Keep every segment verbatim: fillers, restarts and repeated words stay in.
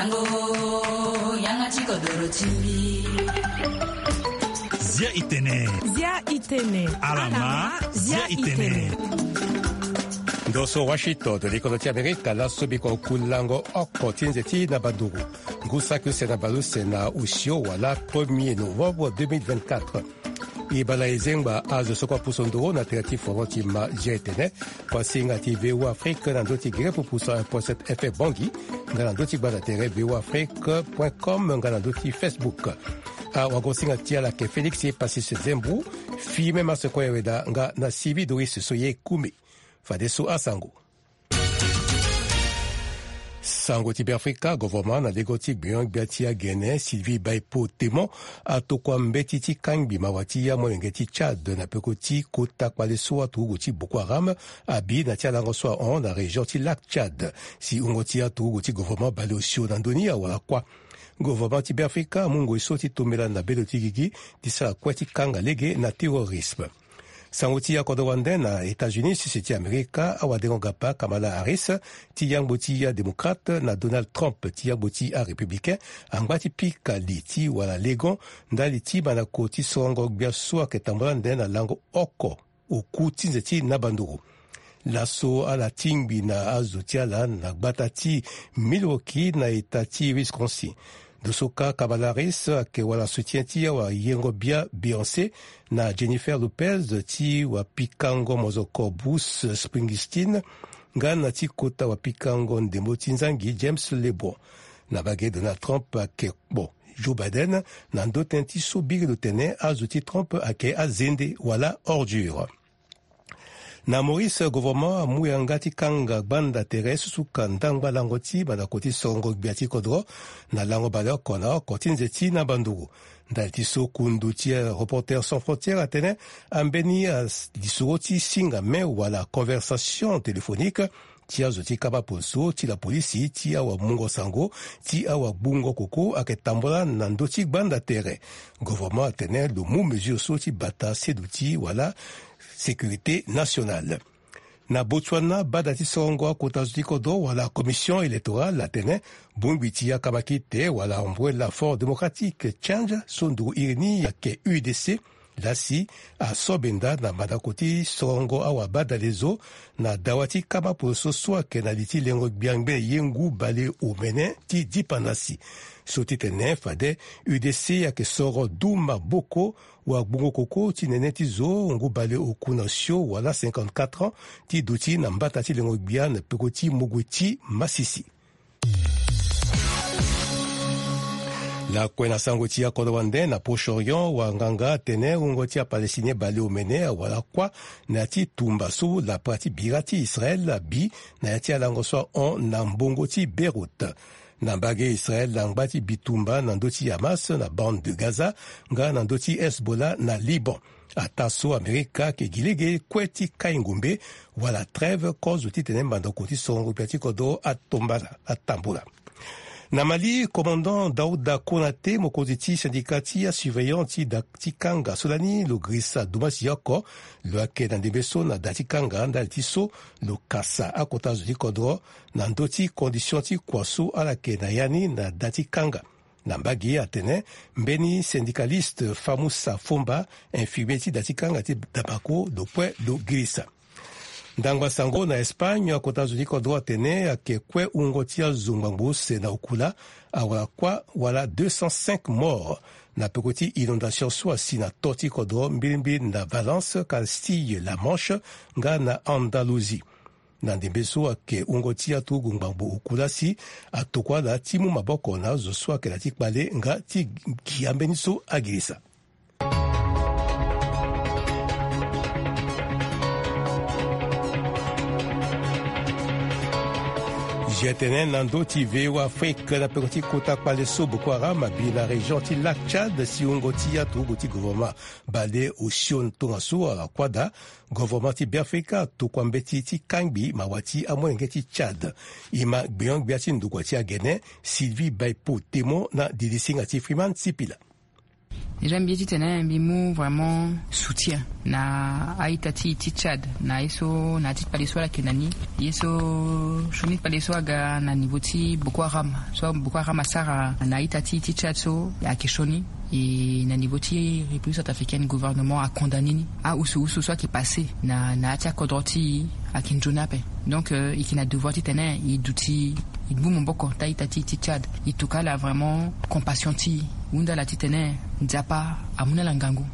Zia itene. Zia itene. Alama. Zia itene. Doso Washington de l'économie américaine la sobiko kulango oko tinzeti na baduru. Gusaku sena balu sena ushio wala premier novembre deux mille vingt-quatre. Ibala izengba azo sokwa pusondoro na terati foroti ma jetene pasinga ti V O Afrique na ndoti gire pour poussa un point sept F Bangi ngana ndoti bana tere V O Afrique point com ngana ndoti Facebook. A wagosinga tia la ke Felix Passis Zembu fi mema sekwa weda nga na Sivi Doris Soye Kumi. Fadeso Asango. Sango Tibi Afrika, gouvernement na degoti biong biatia gene Sylvie Baipo Temon atokwa mbetiti kangbi mawati ya moyengeti Tchad na pekoti kota kwale soa tuguti Boko Haram abi na tia lango soa on na région ti lac Tchad si ungotia tuguti gouvernement bale osio na ndoni ya wala kwa gouvernement Tibi Afrika mungo isoti tomela na beloti gigi disa kweti kanga lege na terrorisme. Sanguti ya kodowande na États-Unis sisiti Amerika awadengongapa Kamala Harris ti yangboti ya démocrate na Donald Trump ti yangboti ya républicain angbati pika li ti wala legon ndali ti banako ti songo gbia soa ke tambola nde na lango oko oku tinzeti na banduru. Laso ala tingbi na azuti ala na gbata ti Milwaukee na eta ti Wisconsin. Dosoka Kamala Harris ke wala soutien ti wa yengo bia Beyoncé na Jennifer Lopez ti wa pikango mozoko Bruce Springsteen ngana ti kota wa pikango ndembo tinzangi James Lebon na bage Donald Trump ke bon Joe Biden na ndoten ti so bigi do tene azuti Trump ake azende wala ordure. Na Maurice gouvernement muyangati kanga banda terrestre suka ndangba lango ti bana koti songo biati kodro na lango bala kona kotinze ti na banduru ndal ti so kundu ti Reporters sans frontières atene ambeni disoro ti singa me wala conversation téléphonique ti azo ti kaba poso ti la polisi ti awa mungo sango ti awa bungo koko ake tambola na ndoti banda terre gouvernement atene lo mu mesure so ti bata seduti wala sécurité nationale. Na Botswana badati songo kota zikodo wala commission électorale la tene bumbiti ya kabakite wala ombwe la Front démocratique change sondu irini ya ke U D C lasi a sobenda na madakoti songo awa badalezo na dawati kaba poso soa ke na liti lengo biangbe yengu bale umene ti dipanasi soti tene fade U D C ya ke soro duma boko wa bungo koko ti nene ti zo ngu bale okuna sio wala cinquante-quatre ans ti duti na mbata ti lengo bian pekoti mugweti masisi. La kwena sango tia kodowande na Proche-Orient wa nganga tene ungo tia palestinien bale omene wala kwa na ti tumba su la prati birati Israël bi na tia lango so on na mbongo ti Beirut. Na mbage Israël langbati bitumba na ndoti Hamas na bande de Gaza nga na ndoti Hezbollah na Liban. Ataso Amerika ke gilege kweti kaingumbe wala trêve cause uti tene mbando koti songo piati kodo atombala atambula. Na Mali, commandant Daouda Konate, mokoziti syndicati ya surveillant da tikanga solani lo grisa dumasi yako lo ake na debeso na datikanga ndal tiso lo kasa akota zodi kodro na ndoti condition ti kwaso alake na yani na datikanga. Na mbagi atene mbeni syndicaliste Famoussa Fomba infirmier ti datikanga ti Dabako do pwe do grisa. Ndangwa sango na Espagne kota zudi kodro atene ake kwe ungo tia zungbangu se na ukula awala kwa wala deux cent cinq morts na pekoti inondation soit si na toti kodro mbilimbi na Valence, Castille, La Manche nga na Andalousie. Na ndembeso ake ungo tia tu gungbangu ukula si atokwa na timu maboko na zo so ake la tikbale nga ti kiambeniso agirisa. Jetenen nando ti V O Afrique la pekoti kota kwale so Boko Haram bi la région ti lac Tchad si ungo ti ya tu ti gouvernement bale o sion tonga so ala kwada gouvernement ti Afrika to kwambeti ti kangbi mawati amwenge ti Tchad ima gbiong biati ndukwa ti agene Sylvie Baipo Temon na didisinga ti Freeman Sipila. déjà mbiti tene bimu vraiment soutien na aitati ti Tchad na eso na ti paleso la kenani yeso shuni paleso aga na nivoti Boko Haram so Boko Haram asara na aitati ti Tchad so ya keshoni et na nivoti République centrafricaine gouvernement a condamné a usu usu soit qui passé na na atia kodroti a kinjonape donc euh, il a devoir ti tene il douti il boum boko ta aitati ti Tchad il tukala vraiment compassion ti unda la titene nzapa amuna langangu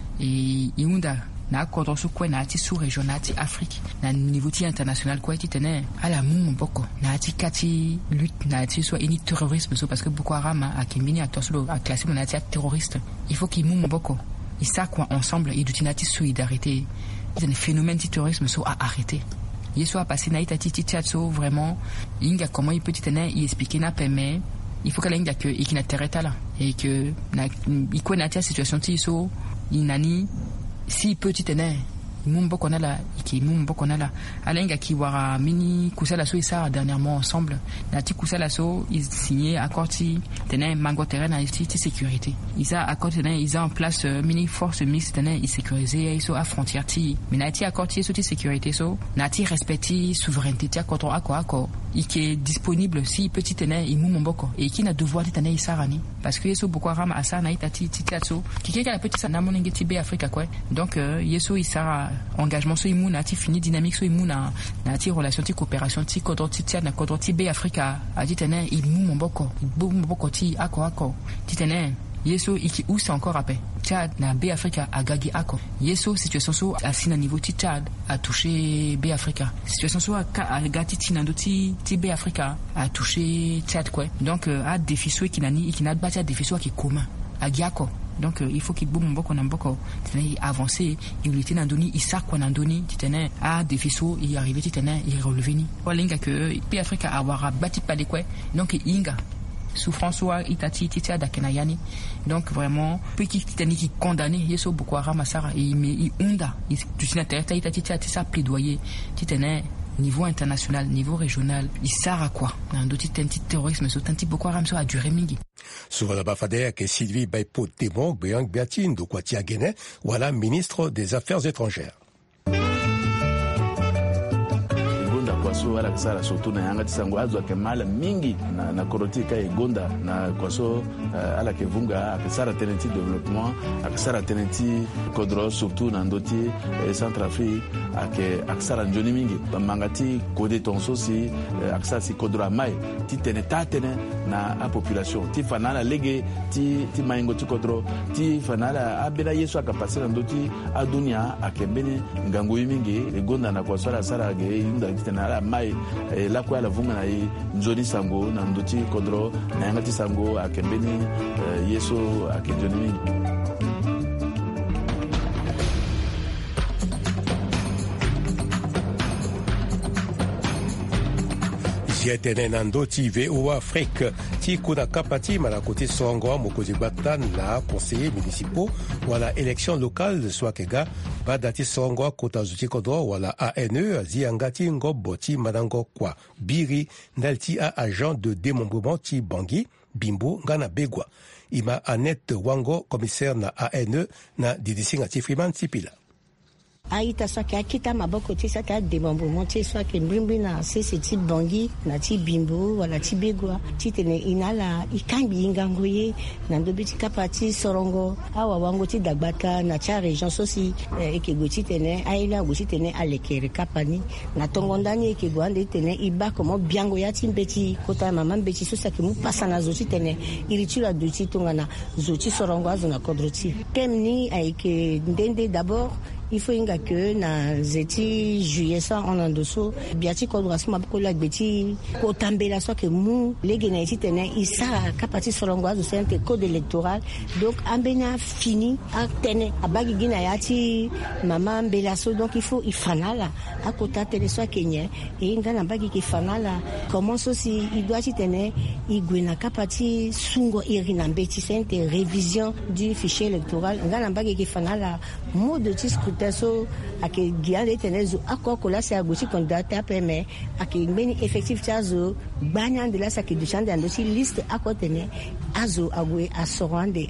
et iunda na kodro su kwa na ti sous régional ti Afrique na niveau ti international kwa titene ala mumu boko na ti kati lutte na ti soit ini terrorisme so parce que Boko Haram a kimbini acteur solo a classé mon atia terroriste il faut qu'il mumu boko ils ça quoi ensemble et dutina ti solidarité c'est un phénomène ti terrorisme so à arrêter yeso a passé na itati ti Tchad so vraiment inga comment il peut titene il expliquer na permet il faut que l'Inde que et qui n'a terreta là et que na il connaît la situation ti so inani si petit tene mumbo konala qui mumbo konala alenga qui wara mini kusala so isa dernièrement ensemble na ti kusala so ils signé accord ti tene mango terrain na ti sécurité ils a accord tene ils a en place uh, mini force mixte tene ils sécuriser so à frontière ti mais na ti accord ti so ti sécurité so na ti respecter souveraineté ti accord accord accord et qui est disponible si petit tene il mumbo boko et qui n'a devoir ti tene isarani parce que yeso Boko Haram asa na itati ti tiatso qui qui la petit sa na monenge ti be Afrique quoi donc euh, yeso isara engagement so imu na ti fini dynamique so imu na na ti relation ti coopération ti kodro ti Tchad na kodro ti be Africa a dit tene il mumbo boko mumbo boko ti ako ako ti tene yeso iki où c'est encore après Tchad na be Africa a gagi ako yeso situation so asi na niveau ti Tchad a touché be Africa situation so a, a gati ti na do ti ti be Africa a touché Tchad quoi donc euh, a défi so qui nani qui n'a pas a défi so qui commun a giako donc euh, il faut qu'il boum boko na boko tene avancer il était na doni il sa quoi na doni tene a défi so il arrivé tene il relevé ni olinga que be Africa a wara bati pas de quoi donc inga souffrance soit itati titia dakenayani donc vraiment petit titani qui condamné yeso Boko Haram asara et mais il onda il tu sais n'intéresse itati titia ça plaidoyer titene niveau international niveau régional il sert à quoi dans d'autres tenti terrorisme so tenti Boko Haram so a duré mingi sur la bafade que Sylvie Baipo Témon Béang Biatine de Kwatia Guéné voilà ministre des Affaires étrangères. Kwaso ala kisara surtout na yanga tisango azwa kemala mingi na na korotika egonda na kwaso uh, ala kevunga akisara tenenti développement akisara tenenti kodro surtout na ndoti eh, Centrafrique ake akisara njoni mingi bamangati kode tonso si uh, akisara si kodro mai ti teneta tene na a population ti fanala lege ti ti maingo ti kodro ti fanala abela yesu akapasira ndoti adunia akembene ngango mingi egonda na kwaso ala sara ge inda tena la mai eh, la kwa la vunga na i nzoni sango na ndoti kodro na yangati sango akembeni eh, yeso akenjoni Jietene nando ti V O Afrique ti kuna kapati malakoti songo mokozi batan na conseillers municipaux wala élection locale soit kega badati songo kota zuti kodro wala A N E ziangati ngobo ti manango kwa biri ndalti a agent de démembrement ti Bangui Bimbo ngana begwa ima Annette Wango commissaire na A N E na didisinga ti Freeman Tipila aita so ke akita maboko ti sa ka démembrement ti so ke mbrimbi na sisi ti Bangui na ti Bimbo wala ti begwa ti tene inala ikambi ingangoye na ndobi ti kapa ti sorongo awa wango ti dagbata na cha région so si eh, ekego ti tene aila go ti tene alekere kapani na tongondani ekego ande tene iba komo biango ya ti mbeti kota mama mbeti so sa ke mu pasa na zo ti tene iritula do ti tongana zo ti sorongo azo na kodro ti kemni aike ndende d'abord il faut inga que na zeti juillet ça on endosso biati ko drasma ko la beti ko tambela so ke mu lege na iti tene isa kapati solongwa zo sente code électoral donc ambena fini a tene abagi gina yati mama mbela so donc il faut ifanala a kota tele so kenye e inga na bagi ki fanala comment so si il doit iti tene igwena kapati sungo irina mbeti sente révision du fichier électoral inga na bagi ki fanala mode de so ake giale tenezo akoko la se agosi candidat apeme ake mbeni effectif tazo banya de la sa ke du chande ando si liste akotene azo agwe asorande ala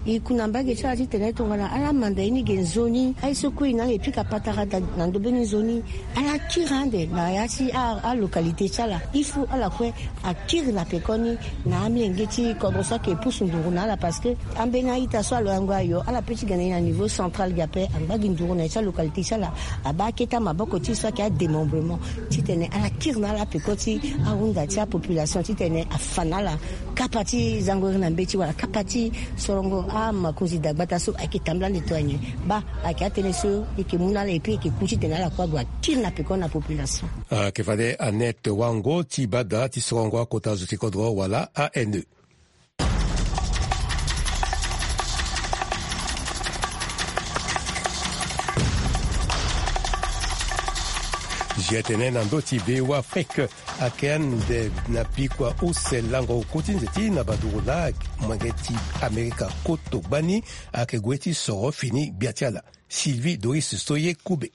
i kunamba ge cha ti tene to ngana ala manda ini ge zoni ai so ku ina le pika patara na ndo beni zoni ala kirande na ya si a a localité chala il faut ala kwe a kir la pekoni na ami ngeti kodro sa ke pusu nduruna la parce que ambena ita so lo ngwa yo ala petit gana na niveau central gape amba ginduruna cha localité chala aba keta maboko ti so ka démembrement ti tene ala kir na la pekoti a unda cha population ti tene a fanala kapati zango na mbeti wala kapati sorongo a makozi dagbata so akitambla netwanye ba akatene so ikimuna le pe ki kuti tene la kwa gwa kir na pekona population uh, ke fade Annette Wango ti bada ti sorongo kota zo ti kodro wala A N E. Jetene nando ti bewa fek aken de na pikwa use lango kutin zeti na badurula mageti Amerika koto bani ake gweti soro fini biatiala Sylvie Doris Soye Koube.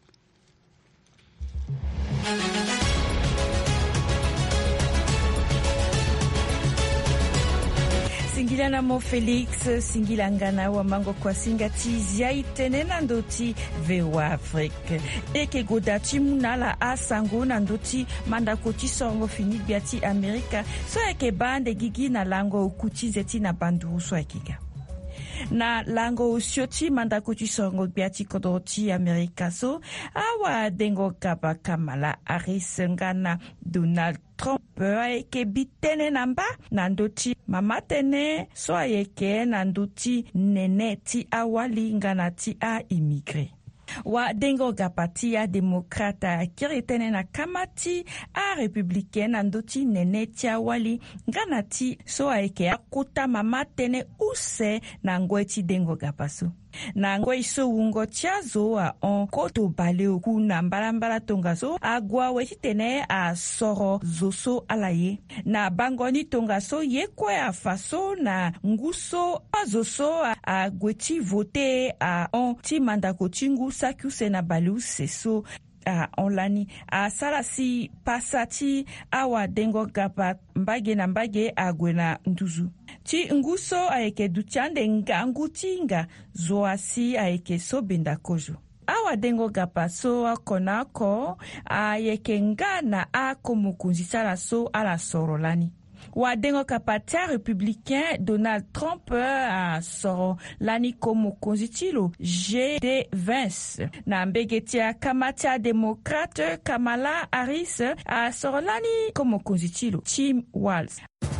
Singilana mo Felix, singilangana wa mango kwa singati zia itene nandoti vewa Afrique. Eke godati munala asango nandoti mandakoti songo fini biati Amerika. So eke bande gigi na lango ukuti zeti na bandu so ekika. Na lango usioti mandakoti songo biati kodoti Amerika so awa dengo kapa Kamala Harris ngana Donald Trump eke bitene namba nandoti mama tene so ayeke nandoti nene ti awali ngana ti a immigré. Wa dengo gapati ya demokrata kiritene na kamati a republicaine nandoti nene ti awali ngana ti so ayeke akuta mama tene use na ngweti dengo gapaso. Na ngwe iso wungo tiazo a on koto bale oku na mbalambala tonga so agwa wetitene a soro zoso alaye. Na bangoni tonga so yekwe a faso na nguso a zoso a, a gweti vote a on ti mandako tingu sakuse na balu seso a onlani a salasi pasati awa dengo gapa mbage na mbage agwe na nduzu. Ti nguso aeke dutiande nga ngutinga zoasi aeke sobenda kojo. Awa dengo gapa so akonako aeke nga na ako mukunzisala so ala sorolani. Wa dengo kapatia républicain Donald Trump a soro lani komo konzitilo G D Vance. Na mbegetia kamatia démocrate Kamala Harris a soro lani komo konzitilo Tim Walz.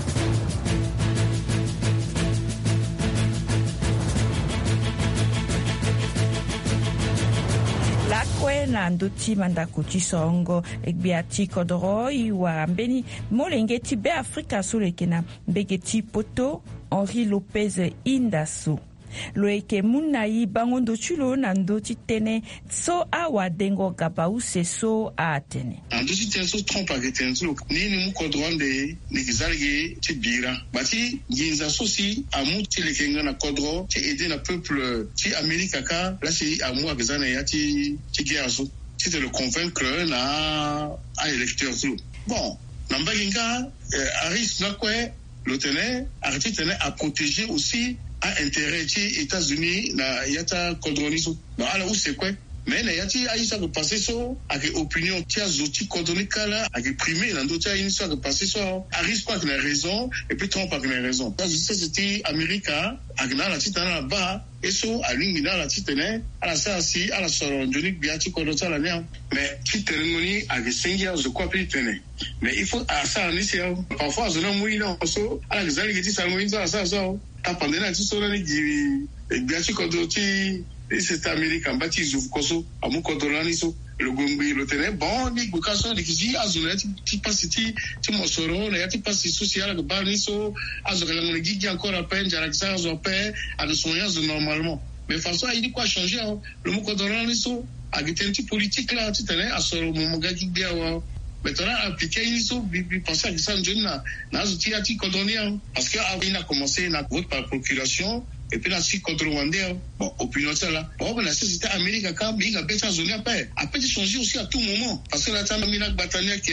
Lakwe na ndoti mandakuti songo ekbiati kodoro iwa mbeni molengeti be Afrika sulekena mbegeti poto Henri Lopez Indaso. Loeke munai bangondo chulo na ndoti tene so awa dengo gaba use so atene. Ndoti tene so Trump ageten so nini mu kodronde nikizalge tibira. Bati yinza sosi amu tilekenga na kodro ti aider na peuple ti Amerika ka la si amu agazana ya ti ti guerre ti de le convaincre na a électeur so. Bon, nambaginga Harris na kwe le tenait arrêté tenait à protéger aussi a intérêt ti États-Unis na yata kodroniso ba ala use kwe mais na yati aisa ko passer so avec opinion ti azoti kodronikala avec primé na ndoti a inso ko passer so Harris pas que raison et puis Trump pas que raison parce que c'était America agna la titana ba eso alingina la titene ala sa si ala soro jonik biati kodota la nia mais ti termoni avec cinq ans je crois plus tenait mais il faut à ça ni c'est parfois je non mouille non so ala zali ki ti sa mouille ça ça ça tapandena ti so na ni biati kodoti c'est Amérique en bâti Zoufkoso, à mon Kodolaniso, le Gombi, le Téné, bon, ni Bukaso, ni Kiji, Azunet, ti pasiti, ti Mosoro, na yati pasi social, le Baniso, Azurelan, le Gigi encore à peine, Jaraxa, Zopé, à de soignants normalement. Mais façon, il dit quoi changer, le mot Kodolaniso, à des politique là, tu tenais, à ce moment, Gagi Biawa. Maintenant, appliquer une chose, puis penser à ça, jeune, n'a pas été condamné, parce qu'il a commencé la vote par procuration, et puis là, si contre Rwandais, bon, opinion ça là. Bon, la société américaine, quand il a fait sa zone après, après, il changer aussi à tout moment, parce que là, t'as mis la bataille qui est,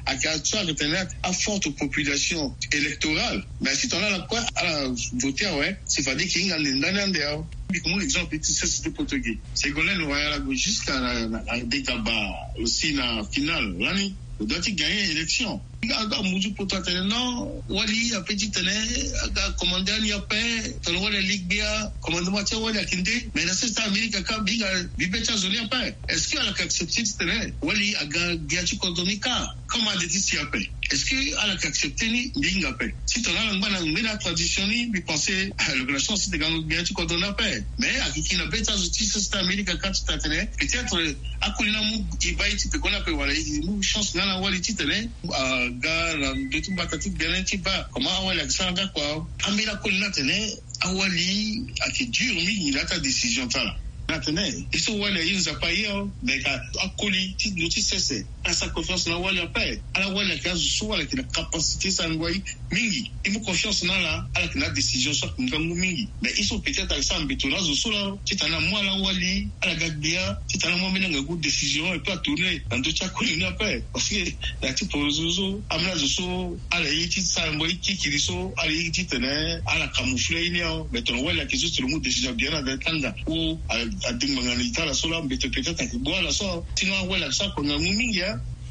à Katsua, à forte population électorale. Mais si tu as la quoi, à voter, ouais, c'est pas dire qu'il y a un indépendant. Comme l'exemple de c'était portugais. C'est qu'on est jusqu'à la débat aussi la finale l'année. On doit gagner l'élection. Aga muju poto tene non wali a petit tene aga commandant ya pe tolo wala ligue bia commandant ma wala kinde mais na c'est Amérique ka biga bibecha zoli pa est-ce que ala accepter tene wali aga giachi kodonika comment de dit si pe est-ce que ala accepter ni binga pe si tona ngana ngena traditionni bi penser l'organisation c'est de gagner giachi kodona pe mais akiki na becha zoti c'est Amérique ka tene peut-être akulina mu ibaiti pe kona pe wala mu chance ngana wali tene ga la dutu batati benen ti ba comment awali akisanga kwa amira kolina tene awali aki dur mi ila ta décision tala maintenant ils sont wala ils ont pas yo mais akoli ti dutu cesse à sa confiance na wala pas ala wala ka zo wala ki la capacité ça ngoi mingi il faut confiance na la ala ki la décision soit ngangu mingi mais ils sont peut-être avec ça mbetona zo sola ti tana moi la wali ala gagbia ti tana moi menanga good décision et pas tourner dans tout ça kolina pas parce que la ti porozo amna zo so ala yi ti sa ngoi ki kiriso ala yi ti tene ala camoufler ni o mais ton wala ki zo sur le décision bien avec tanga ou a dingmangani tala sola mbete peut-être ki bola so tino wala ça ko ngamu mingi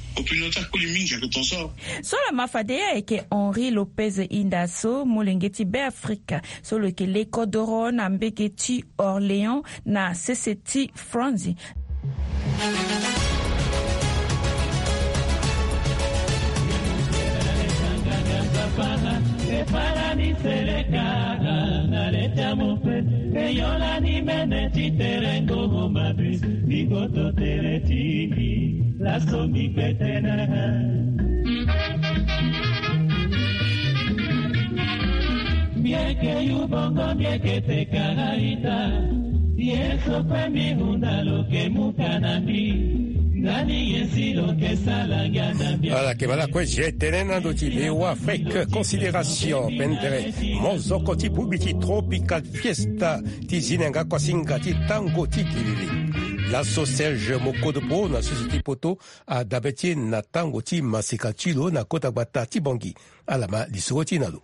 Sola mafadea eke Henri Lopez Indaso mulengeti be Afrika solo ke leko doro na mbegeti Orléans na C C T Franzi. Para ni selekara na leta mufe eyola ni meneti terengo madri bigoto teretini la somi petena mieke yubongo mieke te karaita yeso pemi hundalo ke mukanambi. Voilà, que voilà quoi j'ai tenena do ti Léo Afrique considération pendere mozoko ti publici tropical fiesta ti zinenga kwa singa ti tango ti kilili la so Serge Mokodopo na société poto a dabeti na tango ti masika chilo na kota bata ti bongi alama lisoro ti nalo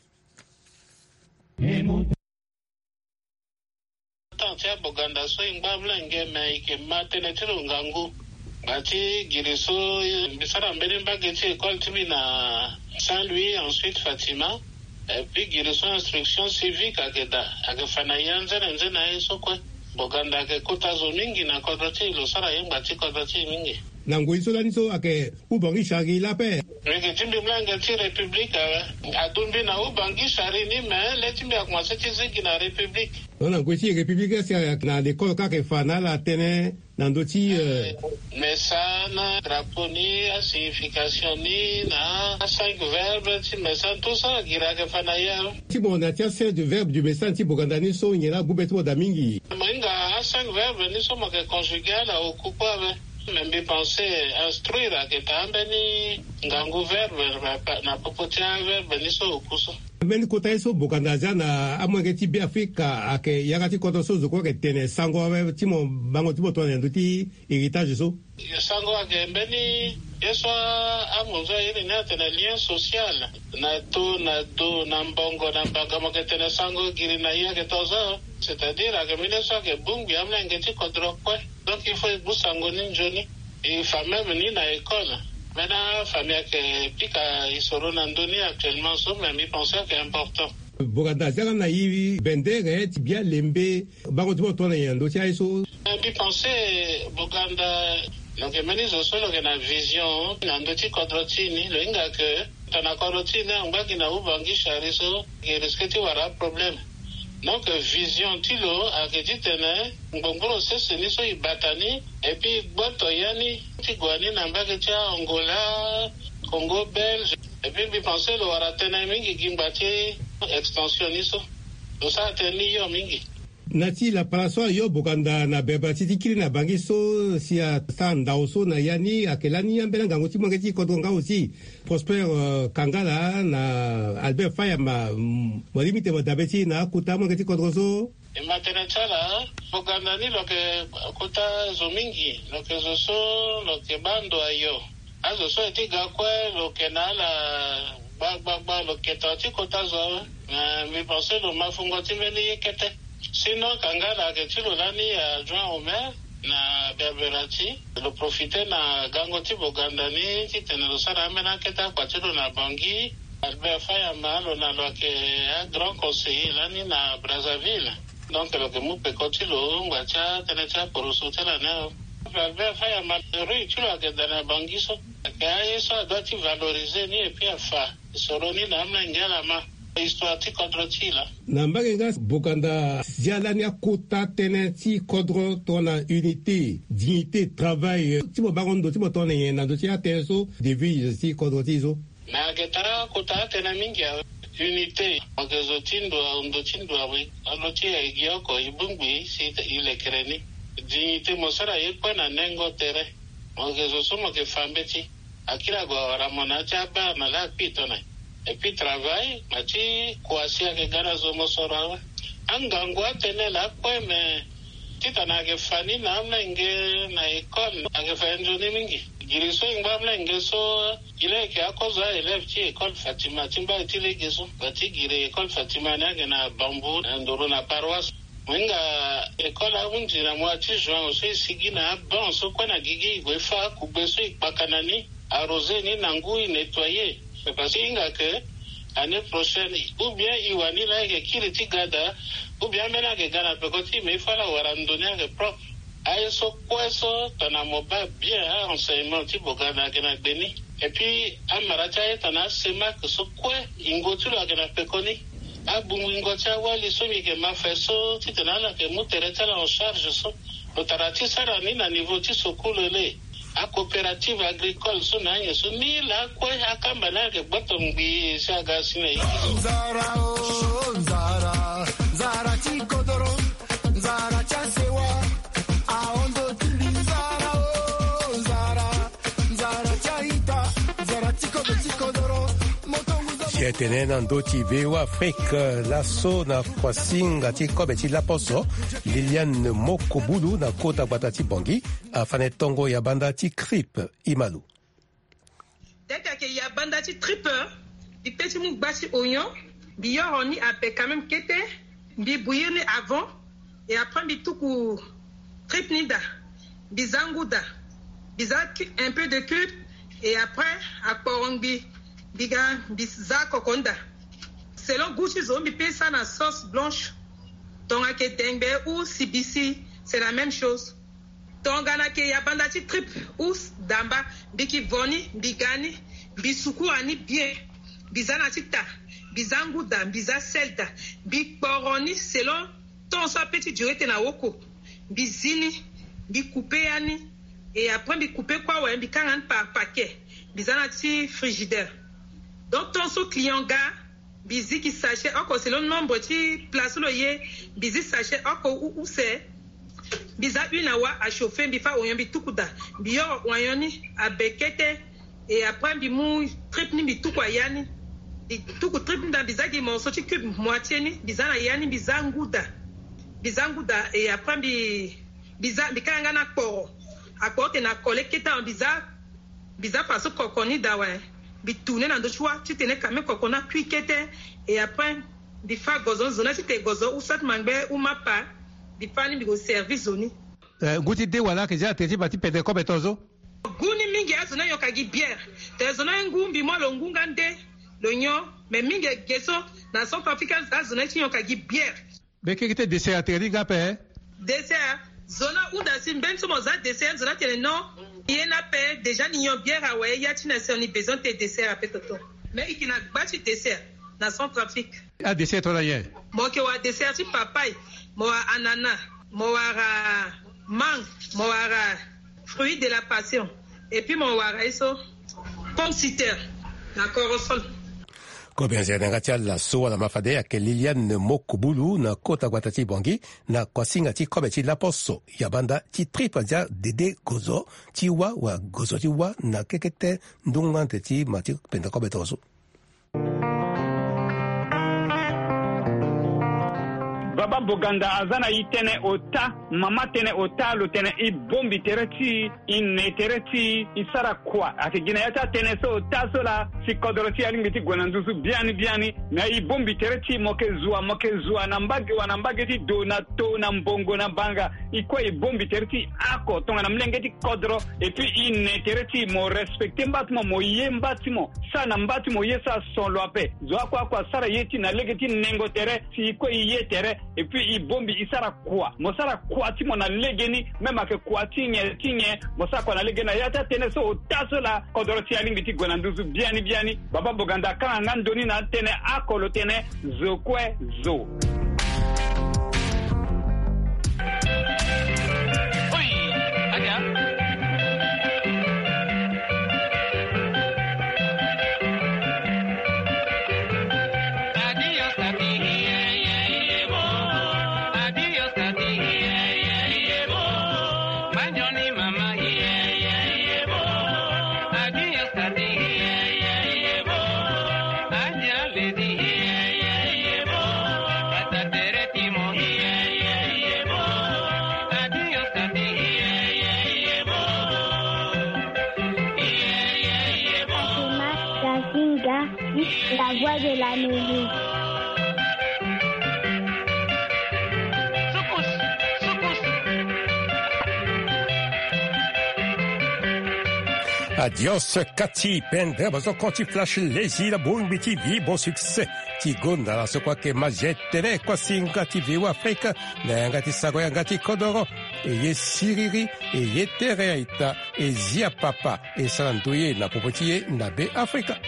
tantia boganda so ingabla ngeme ike matene tiro ngangu Bati Giriso, Bissara Mbemba Geti école Timina Saint-Louis, ensuite Fatima, et puis Giriso instruction civique à Geda, à Gefanayanza, Nzena Esokwe, Boganda, Kota Zomingi, na Kodoti, Losara Yambati Kodoti Mingi. Nanguiso Laniso, ake Ubangi Shari la paix. Mais Timbi Blangati République, à Dumbi na Ubangi Shari ni, mais les Timbi a commencé à dire qu'il a République. Non, Nanguisi République, c'est dans l'école Kakefana, la Tene. Nandoti euh... mais ça na draponi a signification ni na cinq verbes ti mais ça tout ça gira ke fanaya ti bon na tia c'est du verbe du message ti bogandani so nyela bubeto da mingi mainga a cinq verbes ni so ma ke conjugal au coupable même bi penser instruire ke tambeni ngangu verbe na popotia verbe ni so kuso men kota eso bokandaza na amwenge ti bi Afrika ake yakati koto so zuko ke tene sango ave ti mo bango ti boto ndo ti héritage so sango ake mbeni eso amonzo ile na tene lien social na to na do na mbongo na mbaga mo ke tene sango giri na ya ke tozo c'est-à-dire ake mine so ke bungi amna ngeti kodro kwa donc il faut busango ni njoni et femme ni na école. Maintenant, famille que pika isoro nandoni actuellement so mais il pensait que c'est important. Boganda zanga na yi bendere ti bien lembe bango ti boto na yando ti aiso. Il pensait Boganda donc meni zo solo que na vision nando ti kodrotini lo inga que tana kodrotini ngaki na ubangi shariso que risque ti wara problème. Donc vision tilo akiti tene ngongolo sese ni so ibatani et puis boto yani tigwani namba ke tia Angola Congo belge et puis bi penser lo aratena mingi gimbati extension ni so do sa teni yo mingi nati la palaso yo bokanda na beba titikiri na bangi so si a tanda oso na yani akelani ambela ngango ti mongeti kodonga aussi Prosper uh, Kangala na Albert Fayama mo limite mo dabeti na kuta mongeti kodroso e matena chala bokanda ni lo ke kuta zo mingi lo ke zo so lo ke bando ayo azo so eti gakwe lo kenala ba ba ba lo ketati kotazo mi pense lo mafungo timeni kete sino kangala ke tilo lani adjoint au maire na Berberati lo profiter na gangoti bogandani titenelo sara mena keta kwa tilo na Bangui Albert Fayama lo na lo ke un grand conseiller lani na Brazzaville donc lo ke mu pe kotilo ngacha tenecha pour soutenir na Albert Fayama rue tilo ke dana Bangui so ke ça doit être valorisé ni et puis afa soroni na mngala ma histoire ti kodroti la na mbagenga bokanda zialani akota teneti kodro tona unité dignité travail ti mo bagondo ti mo tona yena do ti atenso devise ti kodroti zo na getara kota tena mingi unité ogezo tindo ndo tindo awi aloti egio ko ibungbi si ile kreni dignité mo sara yekwa na nengo tere ogezo somo ke fambeti akira go ramona chaba na la pitona et puis travail mati kwasi ake gana zomo sora angangwa tene la kwa me tita na ke fani na amna nge na ekol ake fanjo ni mingi giriso ingba amna nge so ile ke akozo elef ti ekol Fatima timba tile geso bati gire ekol Fatima na na bambu ndoro na paroisse Mwenga ekola unji na mwati juan so sigi na bon so kwa na gigi gwefa kubeso ipakanani arroser ni nangui nettoyer c'est parce que l'année prochaine ou bien iwani la ke kiriti gada ou bien mena ke gana pekoti mais il faut la warandonner que propre aiso kweso tana moba bien enseignement ti bogana ke na deni et puis amaracha tana sema que so kwe ingotu la ke na pekoni abungu ingocha wali so mi ke mafeso ti tana la ke mutereta la en charge so otarati sara ni na niveau ti sokulele a coopérative agricole so na yeso ni la kwa akamba na ke botombi saga sine zara o zara zara chikodoro zara chasewa aondo zara o zara zara chaita zara chikodo chikodoro Tietenena ndoti vewa Afrique laso na kwasinga ti kobe ti laposo Liliane Mokobulu na kota batati Bangui afane tongo ya banda ti Crip Imalu. Dès que ya banda ti Trip di petit mou basi oignon bi yoroni ape quand même kete bi bouillonner avant et après bi tuku Trip nida bi zanguda bi un peu de cube et après à porongbi biga biza kokonda selon goût ils ont mis ça na sauce blanche tonga ke dengbe ou sibisi c'est la même chose tonga na ke ya banda ti trip ou damba biki voni bigani bisuku ani bien bizana tita bizangu da biza selda big poroni selon ton so petit durée na woko bizini bi couper ani et après bi couper quoi ouais bi quarante par paquet bizana ti frigidaire. Donc, ton sous client gars, busy qui sachet, encore c'est le nombre de places le yé, busy sachet, encore où c'est, biza une awa à chauffer, bifa oyen bitukuda, bio oyoni à bekete, et après bimou trip ni bitukwa yani, bituku trip ni da biza qui morceau de cube moitié ni, biza na yani bizanguda, bizanguda, et après bi, biza, bikanga na koro, à côté na koleketa en biza, biza passe kokoni da ouais. Bi tourner dans deux choix tu tenais quand même qu'on a cuiquette et après bi fa gozon zona tu te gozon ou soit mangbe ou ma pa bi fa ni bi go service zoni euh gouti de wala que ja teti bati pete ko betozo guni mingi azona yokagi bière te zona ngumbi mo lo ngungande lo nyo mais mingi geso na South Africa azona ti yokagi bière be ke kete dessert teri gape dessert zona ou da sim ben somo za dessert zona tele non il n'a pas déjà n'y a bien à ouais, il y a une besoin de dessert à pétoton. Mais il n'a pas de dessert dans son trafic. Ah, dessert, toi, là, moi, qui a dessert, c'est papaye, moi, ananas, moi, mangue, moi, fruit de la passion. Et puis, moi, ça, pomme citer, d'accord, au sol. Kobenze na ngatia la soa la mafade ya ke Liliane Mokobulu na kota guatati Bangui na kwasinga ti kobe ti laposo ya banda ti tripa dia dede gozo ti wa wa gozo ti wa na kekete ndungante ti mati penda kobe tozo. Baba Boganda azana yitene ota mama tene otalo tene I bombi tereti I ne tereti I sara kwa ati gina yata tene so taso la si kodoroti alingiti gwanandusu biani biani na I bombi tereti moke zua moke zua na mbage wanambage ti do na to na mbongo na banga ikwa I bombi tereti ako tonga na mlengeti kodro et puis I ne tereti mo respecte mbatimo mo ye mbatimo sa na mbatimo ye sa son loape zoa kwa kwa sara yeti na legeti nengo tere si ikwa I ye tere et puis I bombi I sara kwa mo sara kwa timo na legeni mema ke kwa tinye tinye mo sa kwa na legena yata tene so taso la kodoroti alingiti gwanandusu biani biani baba Boganda kana nandoni na tene akolo tene zokwe zo. Oi, aja. Adios tati yeah yeah yeah bo. Adios tati yeah yeah yeah bo. Manjoni mama yeah yeah yeah bo. Adios tati yeah yeah yeah bo. Aja lady yeah yeah yeah bo. Atatere timo yeah yeah yeah bo. Adios tati yeah yeah yeah bo. Yeah yeah yeah bo. Kasinga, la voix de l'Amérique. Adios, Cathy, pendre, bazo konti flash lezi la bon biti vi bon succès. Ti gonda la so kwa ke majetele kwa singa ti vi Afrika na yangati sago yangati kodoro e ye siriri e ye tereaita e zia papa e salandoye na popotiye na be Afrika.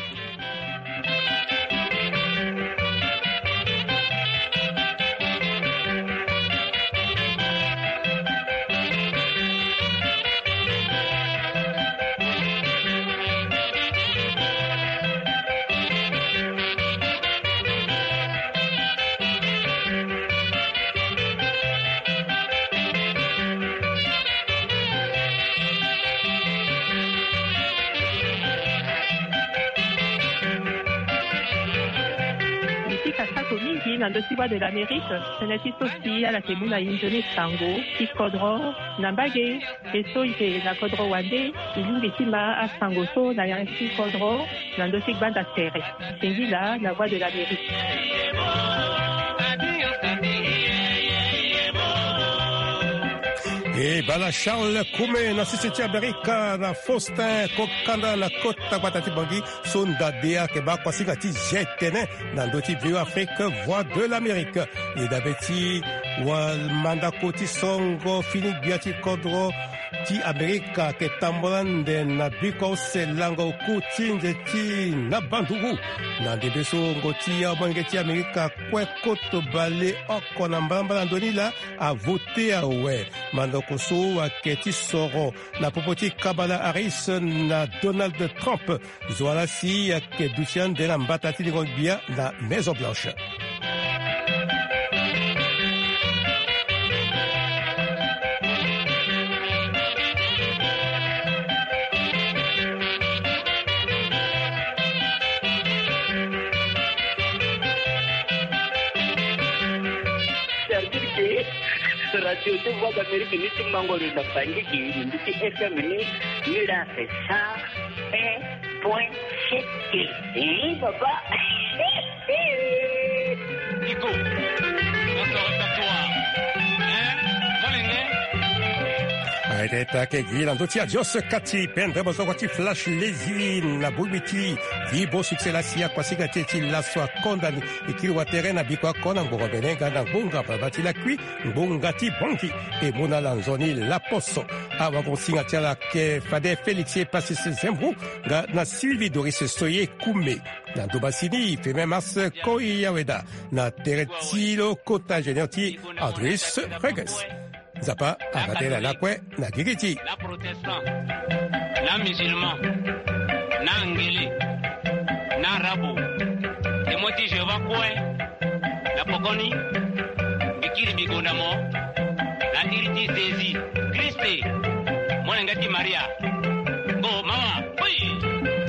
Nandosiwa de l'Amérique, senati sosi ala ke muna injone sango, ikodro, nambage, eso ite na kodro wande, ilingi tima a sango so na yansi kodro, nandosik banda tere. Singila, la voix de l'Amérique. E bala Charles Koume na sisiti Amerika na Faustin Kokanda na kota batati bangi sonda dea ke ba kwa singa ti jetene na ndoti Vieux Afrique voix de l'Amérique e dabeti wal mandako ti songo fini biati kodro ti Amerika ke tambolande na biko selango kutinje ti na bandugu na debeso ngoti ya bange ti Amerika kwe koto bale oko na mbamba ndoni la a voté a we mandoko so wa keti soro na popoti Kamala Harris na Donald Trump zoala si ya ke dusian de la mbatati de Gombia na Maison Blanche. Radio de Voix d'Amérique, ni tout mango de la famille qui nous dit F M ni ni la c'est ça et point c'est et papa Nico notre répertoire hein Volenge Aideta ke gila ndoti adios Cathy pendre bazo kwati flash lezi na bulbiti vibo succès la sia kwa siga teti la swa kondani ikiri wa terena bikwa kona ngoro benenga na bunga babati la kui bunga ti bonki e mona lanzoni la poso awa konsinga tiala ke Fade Félix e passé se zembru ga na Sylvie Doris Soye Koume na Dobasini feme mars koi yaweda na teretilo kota geneti Adris Reges Zapa abatela la kwe na gigiti. La protestant, la musulman, na angeli, na rabu. Et moi ti je va kwe, la pokoni, bikiri bigonda mo, la iriti zezi, Christe, mon ngati Maria. Go mama, oui.